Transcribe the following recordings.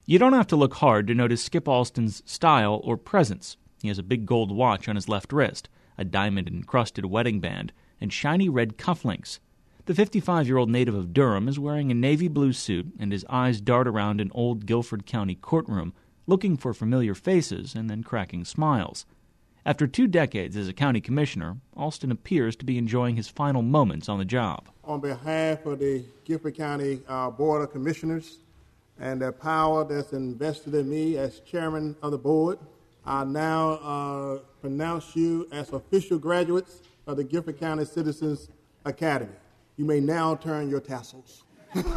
You don't have to look hard to notice Skip Alston's style or presence. He has a big gold watch on his left wrist, a diamond-encrusted wedding band, and shiny red cufflinks. The 55-year-old native of Durham is wearing a navy blue suit, and his eyes dart around an old Guilford County courtroom, looking for familiar faces and then cracking smiles. After 2 decades as a county commissioner, Alston appears to be enjoying his final moments on the job. On behalf of the Guilford County Board of Commissioners and the power that's invested in me as chairman of the board, I now pronounce you as official graduates of the Guilford County Citizens Academy. You may now turn your tassels. Let's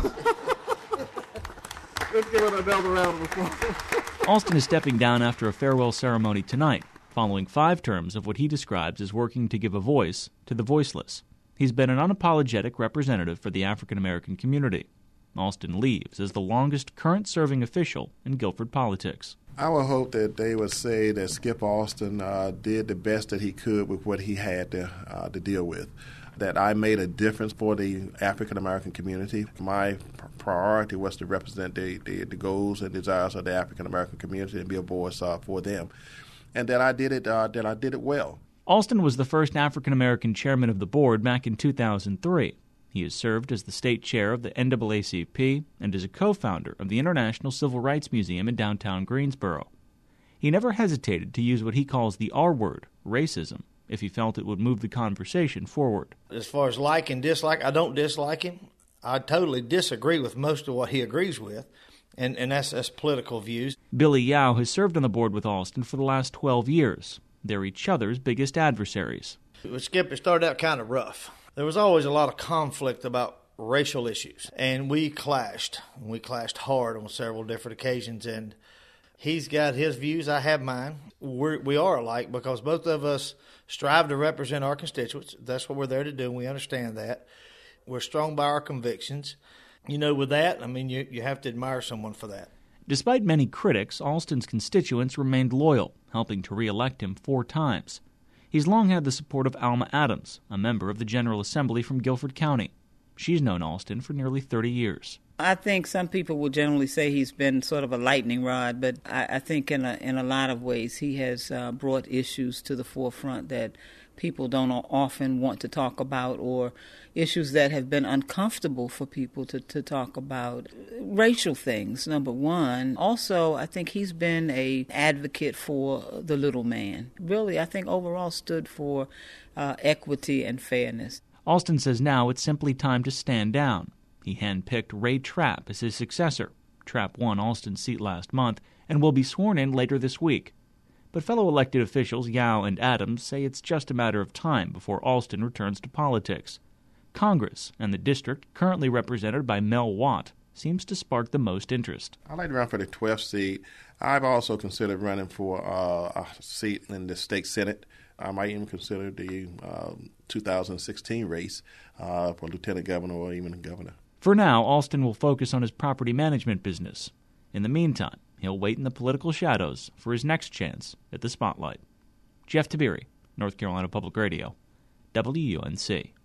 give it another round of applause. Alston is stepping down after a farewell ceremony tonight, following 5 terms of what he describes as working to give a voice to the voiceless. He's been an unapologetic representative for the African American community. Alston leaves as the longest current-serving official in Guilford politics. I would hope that they would say that Skip Alston did the best that he could with what he had to deal with, that I made a difference for the African American community. My priority was to represent the goals and desires of the African American community and be a voice for them, and that I did it well. Alston was the first African American chairman of the board back in 2003. He has served as the state chair of the NAACP and is a co-founder of the International Civil Rights Museum in downtown Greensboro. He never hesitated to use what he calls the R word, racism, if he felt it would move the conversation forward. As far as like and dislike, I don't dislike him. I totally disagree with most of what he agrees with, and that's political views. Billy Yao has served on the board with Alston for the last 12 years. They're each other's biggest adversaries. With Skip, it started out kind of rough. There was always a lot of conflict about racial issues, and we clashed. We clashed hard on several different occasions, and he's got his views, I have mine. We are alike because both of us strive to represent our constituents. That's what we're there to do, and we understand that. We're strong by our convictions. You know, with that, I mean, you have to admire someone for that. Despite many critics, Alston's constituents remained loyal, helping to re-elect him 4 times. He's long had the support of Alma Adams, a member of the General Assembly from Guilford County. She's known Alston for nearly 30 years. I think some people will generally say he's been sort of a lightning rod, but I think in a lot of ways he has brought issues to the forefront that people don't often want to talk about, or issues that have been uncomfortable for people to talk about. Racial things, number one. Also, I think he's been an advocate for the little man. Really, I think overall stood for equity and fairness. Alston says now it's simply time to stand down. He handpicked Ray Trapp as his successor. Trapp won Alston's seat last month and will be sworn in later this week. But fellow elected officials Yao and Adams say it's just a matter of time before Alston returns to politics. Congress and the district, currently represented by Mel Watt, seems to spark the most interest. I'd like to run for the 12th seat. I've also considered running for a seat in the state senate. I might even consider the 2016 race for lieutenant governor or even governor. For now, Alston will focus on his property management business. In the meantime, he'll wait in the political shadows for his next chance at the spotlight. Jeff Tiberi, North Carolina Public Radio, WUNC.